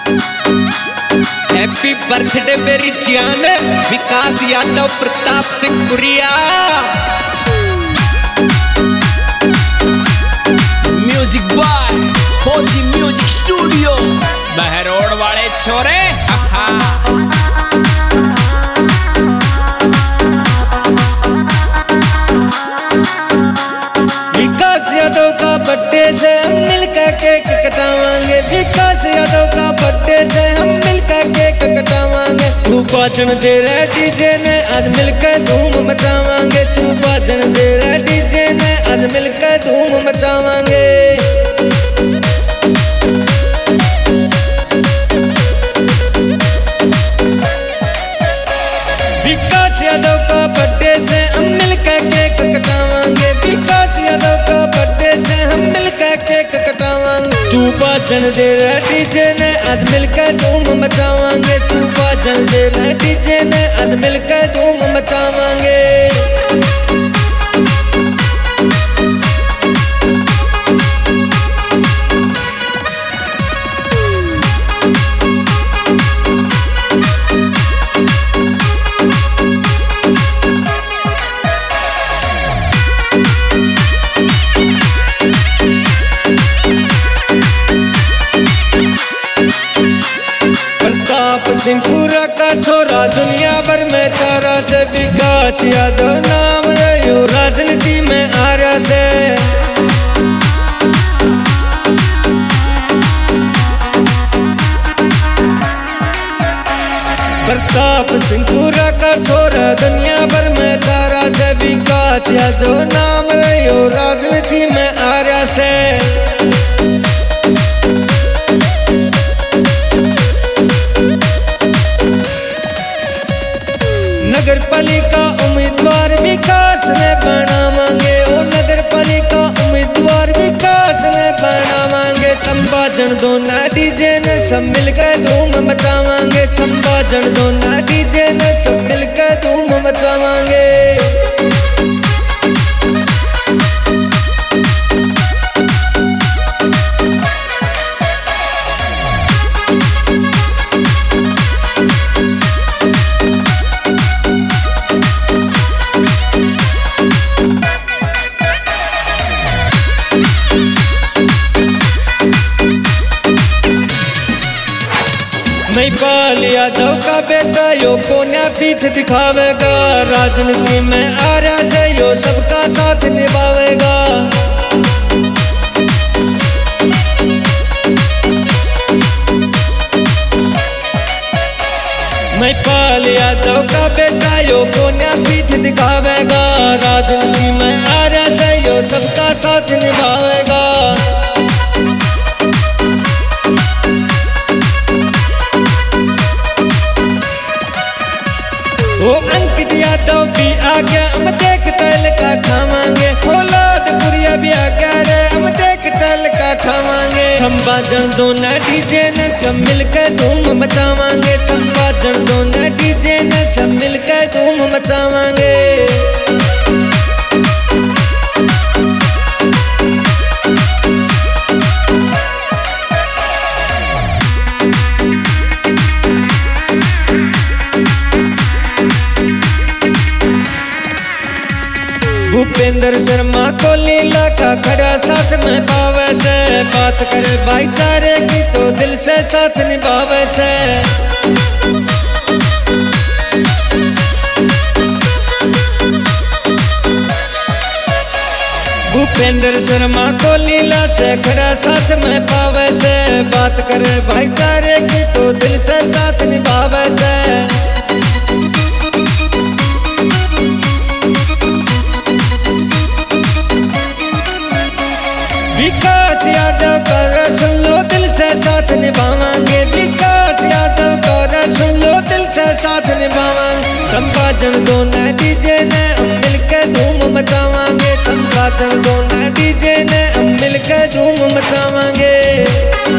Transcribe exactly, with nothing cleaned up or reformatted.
Happy birthday मेरी जान, विकास Yadav, Pratap Singh Puriya. Music boy फौजी म्यूजिक स्टूडियो, बहरोड वाले छोरे। विकास यादव का बर्थडे से हम मिलकर केक कटावांगे। विकास यादव का बर्थडे से हम मिलकर केक कटावांगे। तू बाजन दे रहा डीजे ने, आज मिलकर धूम मचावांगे। तू बाजन दे रहा डीजे ने, आज मिलकर धूम मचावांगे। विकास यादव का बर्थडे से हम मिलकर केक कटावांगे। विकास यादव का बर्थडे से हम मिलकर केक कटावांगे। तू बाजन दे रहा डीजे ने, आज मिलकर धूम मचावांगे। तू बाजन दे रहा डीजे ने, आज मिलकर धूम मचावांगे। प्रताप सिंह पुरा का छोरा दुनिया भर में चारा से। विकास यादव नाम रहो राजनीति में आरा से। प्रताप सिंह पुरा का छोरा दुनिया भर में चारा से। विकास यादव नाम रहो राजनीति में आरा से। नगर पालिका उम्मीदवार विकास में बनावांगे। ओ नगर पालिका उम्मीदवार विकास में बनावांगे। हम बाजन दो ना डीजे ने, सब मिलकर धूम मचावांगे। हम बाजन दो ना डीजे ने, सब मिलकर धूम मचावांगे। महिपाल यादव का बेटा यो कोन्या पीठ दिखावेगा। राजनीति में आर्या से यो सबका साथ निभावेगा। महिपाल यादव का बेटा यो कोन्या पीठ दिखावेगा। राजनीति में आर्या से यो सबका साथ निभावेगा। ओ अंकित यादव भी आ गया, हम देख तल का ठावांगे। फौलाद पुरिया भी आ गया रे, हम देख तल का ठावांगे। हम बाजन दो ना डीजे ने, सब मिलकर धूम मचावांगे। हम बाजन दो ना डीजे ने, सब मिलकर धूम मचावांगे। भूपेंद्र शर्मा को लीला का खड़ा साथ में पावे से। बात करे भाईचारे की तो दिल से साथ निभावे से। भूपेंद्र शर्मा को लीला से खड़ा साथ में पावे से। बात करे भाईचारे की तो दिल से साथ निभावे से। विकास यादव का सुन लो दिल से साथ निभावांगे। विकास यादव का सुन लो दिल से साथ निभावांगे। हम बाजन दो ना डीजे ने, हम मिलकर धूम मचावांगे। हम बाजन दो ना डीजे ने, हम मिलकर धूम मचावांगे।